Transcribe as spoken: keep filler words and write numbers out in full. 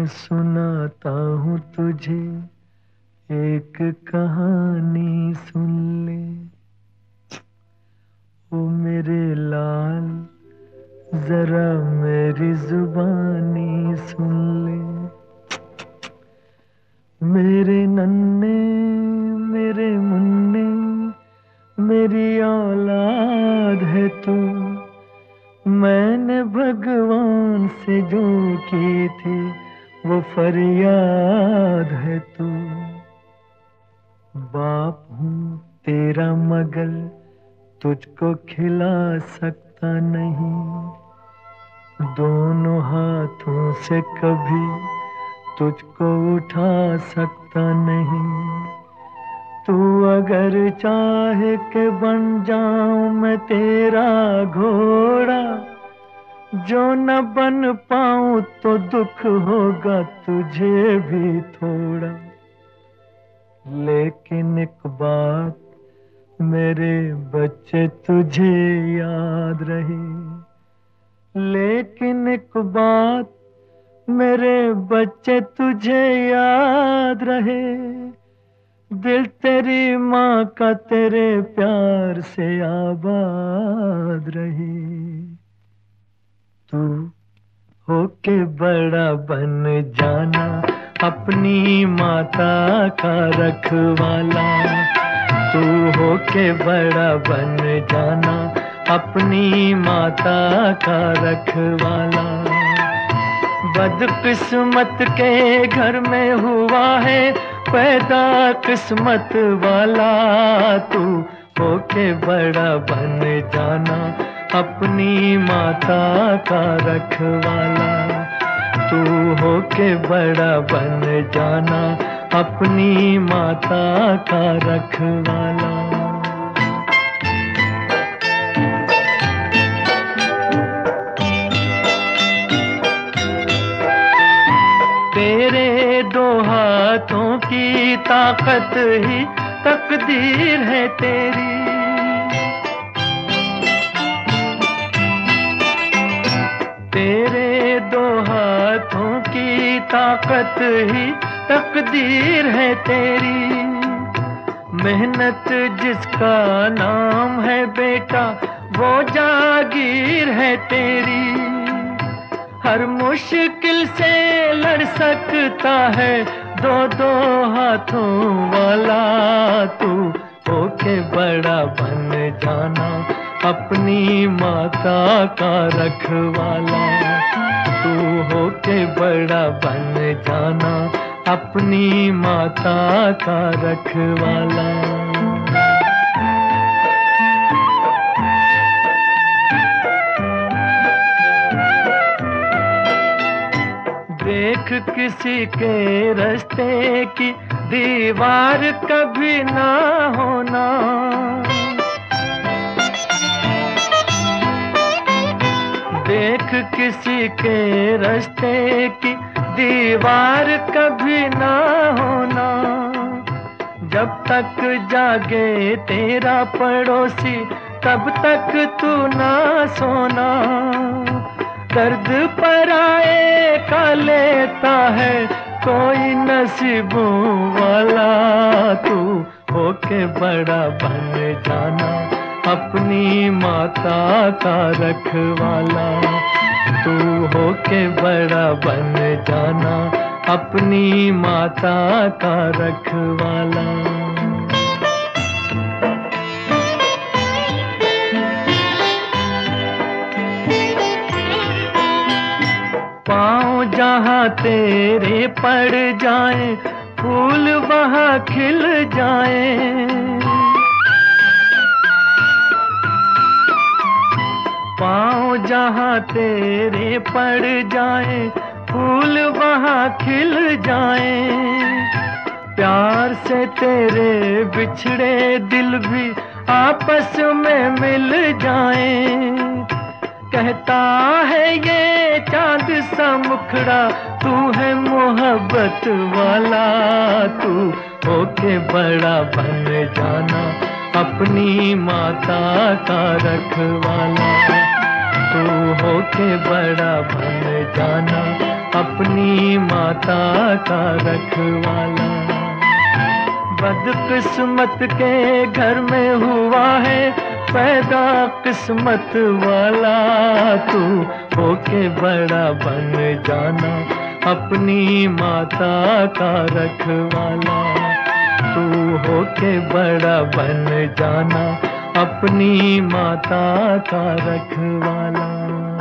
सुनाता हूँ तुझे एक कहानी, सुन ले ओ मेरे लाल, जरा मेरी जुबानी सुन ले। मेरे नन्हे मेरे मुन्ने, मेरी औलाद है तू। मैंने भगवान से जो की थी वो फरियाद है तू। बाप हूँ तेरा मगर तुझको खिला सकता नहीं। दोनों हाथों से कभी तुझको उठा सकता नहीं। तू अगर चाहे के बन जाऊं मैं तेरा घोड़ा, जो न बन पाऊं तो दुख होगा तुझे भी थोड़ा। लेकिन एक बात मेरे बच्चे तुझे याद रहे, लेकिन एक बात मेरे बच्चे तुझे याद रहे। दिल तेरी माँ का तेरे प्यार से आबाद रहे। तू होके बड़ा बन जाना अपनी माता का रखवाला। तू होके बड़ा बन जाना अपनी माता का रखवाला। बदकिस्मत के घर में हुआ है पैदा किस्मत वाला। तू होके बड़ा बन जाना अपनी माता का रखवाला। तू होके बड़ा बन जाना अपनी माता का रखवाला। तेरे दो हाथों की ताकत ही तकदीर है तेरी। तेरे दो हाथों की ताकत ही तकदीर है तेरी। मेहनत जिसका नाम है बेटा वो जागीर है तेरी। हर मुश्किल से लड़ सकता है दो दो हाथों वाला। तू होके बड़ा बन जाना अपनी माता का रखवाला। तू होके बड़ा बन जाना अपनी माता का रखवाला। देख किसी के रास्ते की दीवार कभी ना होना। देख किसी के रास्ते की दीवार कभी ना होना। जब तक जागे तेरा पड़ोसी तब तक तू ना सोना। दर्द पर आए का लेता है कोई नसीबों वाला। तू होके बड़ा बन जाना अपनी माता का रखवाला। तू होके बड़ा बन जाना अपनी माता का रखवाला। पाँव जहाँ तेरे पड़ जाए फूल वहाँ खिल जाए। पाँव जहाँ तेरे पड़ जाए फूल वहाँ खिल जाए। प्यार से तेरे बिछड़े दिल भी आपस में मिल जाए। कहता है ये चांद सा मुखड़ा तू है मोहब्बत वाला। तू होके बड़ा बन जाना अपनी माता का रखवाला। तू होके बड़ा बन जाना अपनी माता का रखवाला। बदकिस्मत के घर में हुआ है पैदा किस्मत वाला, तू होके बड़ा बन जाना अपनी माता का रखवाला। तू होके बड़ा बन जाना अपनी माता का रखवाला।